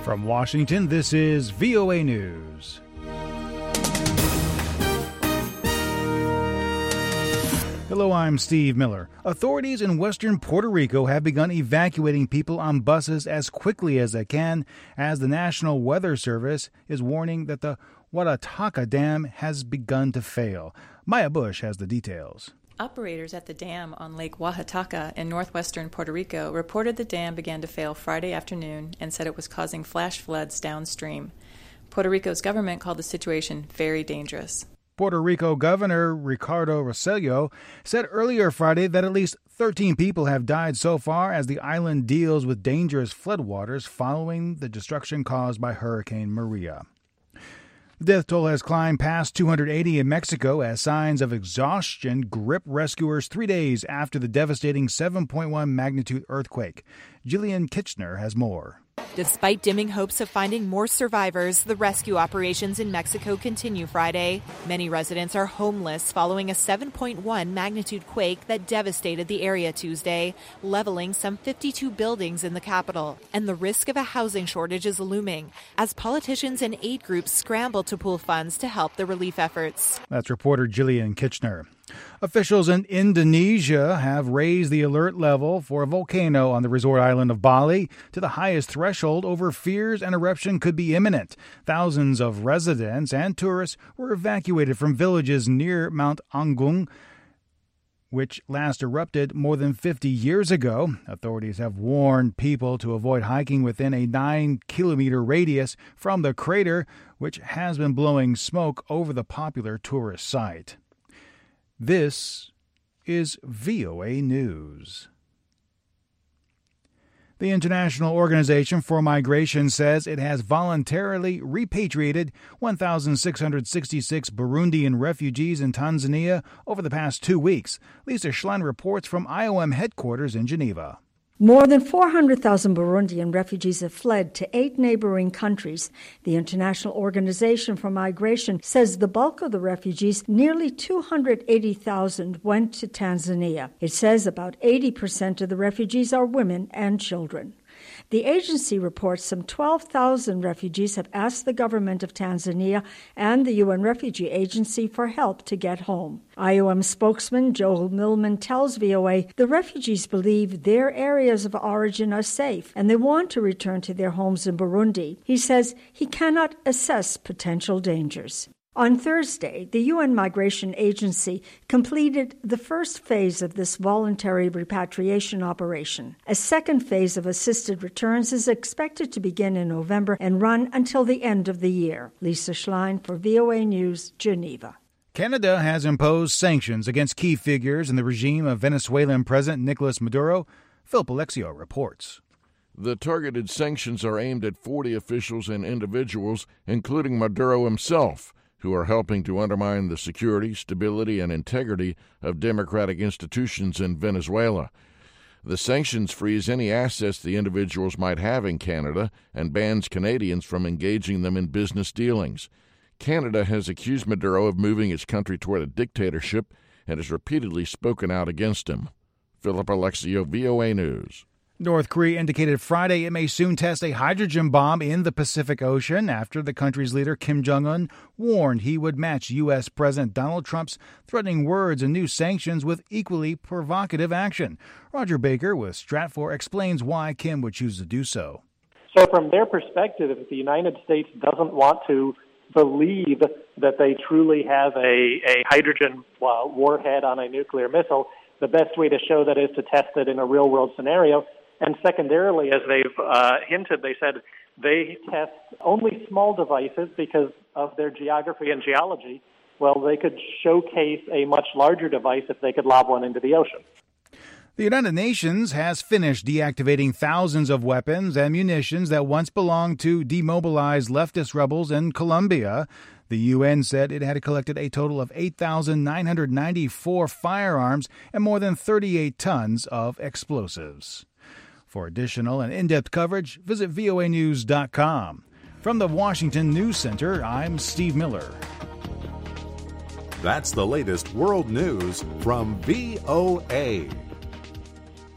From Washington, this is VOA News. Hello, I'm Steve Miller. Authorities in western Puerto Rico have begun evacuating people on buses as quickly as they can, as the National Weather Service is warning that the Huatataca Dam has begun to fail. Maya Bush has the details. Operators at the dam on Lake Huatataca in northwestern Puerto Rico reported the dam began to fail Friday afternoon and said it was causing flash floods downstream. Puerto Rico's government called the situation very dangerous. Puerto Rico Governor Ricardo Rossello said earlier Friday that at least 13 people have died so far as the island deals with dangerous floodwaters following the destruction caused by Hurricane Maria. The death toll has climbed past 280 in Mexico as signs of exhaustion grip rescuers 3 days after the devastating 7.1 magnitude earthquake. Jillian Kitchener has more. Despite dimming hopes of finding more survivors, the rescue operations in Mexico continue Friday. Many residents are homeless following a 7.1 magnitude quake that devastated the area Tuesday, leveling some 52 buildings in the capital. And the risk of a housing shortage is looming as politicians and aid groups scramble to pool funds to help the relief efforts. That's reporter Jillian Kitchener. Officials in Indonesia have raised the alert level for a volcano on the resort island of Bali to the highest threshold over fears an eruption could be imminent. Thousands of residents and tourists were evacuated from villages near Mount Agung, which last erupted more than 50 years ago. Authorities have warned people to avoid hiking within a 9-kilometer radius from the crater, which has been blowing smoke over the popular tourist site. This is VOA News. The International Organization for Migration says it has voluntarily repatriated 1,666 Burundian refugees in Tanzania over the past 2 weeks. Lisa Schlein reports from IOM headquarters in Geneva. More than 400,000 Burundian refugees have fled to 8 neighboring countries. The International Organization for Migration says the bulk of the refugees, nearly 280,000, went to Tanzania. It says about 80% of the refugees are women and children. The agency reports some 12,000 refugees have asked the government of Tanzania and the UN Refugee Agency for help to get home. IOM spokesman Joel Millman tells VOA the refugees believe their areas of origin are safe and they want to return to their homes in Burundi. He says he cannot assess potential dangers. On Thursday, the UN Migration Agency completed the first phase of this voluntary repatriation operation. A second phase of assisted returns is expected to begin in November and run until the end of the year. Lisa Schlein for VOA News, Geneva. Canada has imposed sanctions against key figures in the regime of Venezuelan President Nicolas Maduro. Philip Alexio reports. The targeted sanctions are aimed at 40 officials and individuals, including Maduro himself, who are helping to undermine the security, stability, and integrity of democratic institutions in Venezuela. The sanctions freeze any assets the individuals might have in Canada and bans Canadians from engaging them in business dealings. Canada has accused Maduro of moving its country toward a dictatorship and has repeatedly spoken out against him. Philip Alexio, VOA News. North Korea indicated Friday it may soon test a hydrogen bomb in the Pacific Ocean after the country's leader Kim Jong-un warned he would match U.S. President Donald Trump's threatening words and new sanctions with equally provocative action. Roger Baker with Stratfor explains why Kim would choose to do so. So from their perspective, if the United States doesn't want to believe that they truly have a hydrogen warhead on a nuclear missile, the best way to show that is to test it in a real-world scenario. And secondarily, as they've hinted, they said they test only small devices because of their geography and geology. Well, they could showcase a much larger device if they could lob one into the ocean. The United Nations has finished deactivating thousands of weapons and munitions that once belonged to demobilized leftist rebels in Colombia. The UN said it had collected a total of 8,994 firearms and more than 38 tons of explosives. For additional and in-depth coverage, visit voanews.com. From the Washington News Center, I'm Steve Miller. That's the latest world news from VOA.